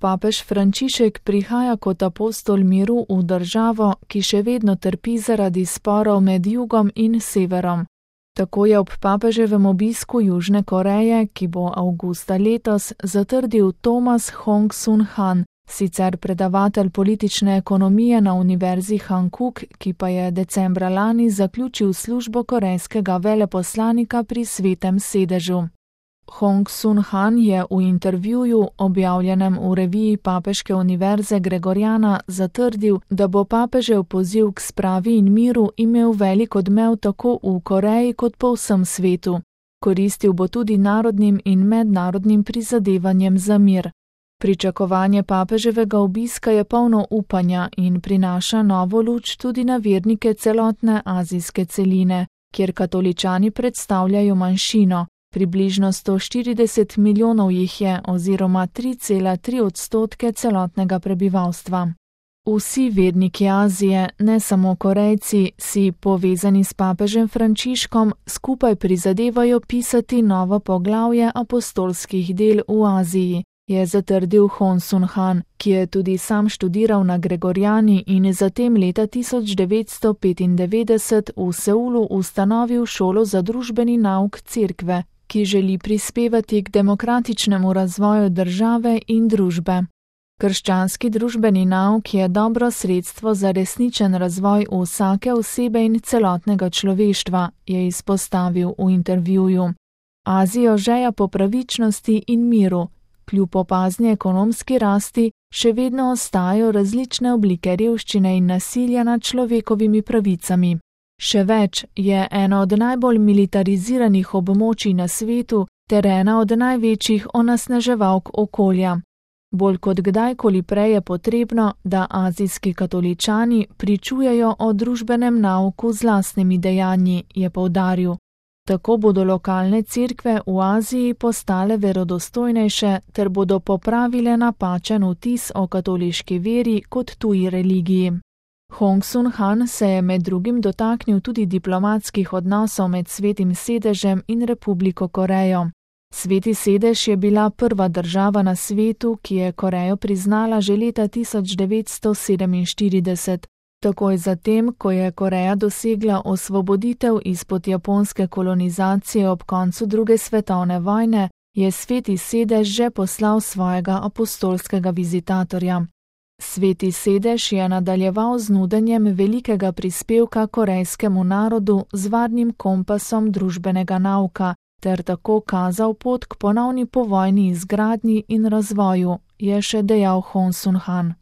Papež Frančišek prihaja kot apostol miru v državo, ki še vedno trpi zaradi sporov med jugom in severom. Tako je ob papeževem obisku Južne Koreje, ki bo avgusta letos, zatrdil Thomas Hong Sun Han, sicer predavatelj politične ekonomije na Univerzi Hankuk, ki pa je decembra lani zaključil službo korejskega veleposlanika pri Svetem sedežu. Hong Sun Han je v intervjuju, objavljenem v reviji Papeške univerze Gregoriana, zatrdil, da bo papežev poziv k spravi in miru imel velik odmev tako v Koreji kot po vsem svetu. Koristil bo tudi narodnim in mednarodnim prizadevanjem za mir. Pričakovanje papeževega obiska je polno upanja in prinaša novo luč tudi na vernike celotne azijske celine, kjer katoličani predstavljajo manjšino. Približno 140 milijonov jih je oziroma 3,3% celotnega prebivalstva. Vsi verniki Azije, ne samo Korejci, si, povezani s papežem Frančiškom, skupaj prizadevajo pisati novo poglavje apostolskih del v Aziji, je zatrdil Hong Sun Han, ki je tudi sam študiral na Gregoriani in zatem leta 1995 v Seulu ustanovil šolo za družbeni nauk cerkve, ki želi prispevati k demokratičnemu razvoju države in družbe. Krščanski družbeni nauk je dobro sredstvo za resničen razvoj vsake osebe in celotnega človeštva, je izpostavil v intervjuju. Azijo žeja po pravičnosti in miru. Kljub opazni ekonomski rasti še vedno ostajajo različne oblike revščine in nasilja nad človekovimi pravicami. Še več, je eno od najbolj militariziranih območij na svetu ter ena od največjih onesnaževalk okolja. Bolj kot kdajkoli prej je potrebno, da azijski katoličani pričujejo o družbenem nauku z lastnimi dejanji, je poudaril. Tako bodo lokalne cerkve v Aziji postale verodostojnejše ter bodo popravile napačen vtis o katoliški veri kot tuji religiji. Hong Sun Han se je med drugim dotaknil tudi diplomatskih odnosov med Svetim sedežem in Republiko Korejo. Sveti sedež je bila prva država na svetu, ki je Korejo priznala že leta 1947. Takoj zatem, ko je Koreja dosegla osvoboditev izpod japonske kolonizacije ob koncu druge svetovne vojne, je Sveti sedež že poslal svojega apostolskega vizitatorja. Sveti sedež je nadaljeval z nudenjem velikega prispevka korejskemu narodu z varnim kompasom družbenega nauka ter tako kazal pot k ponovni povojni izgradnji in razvoju, je še dejal Hong Sun Han.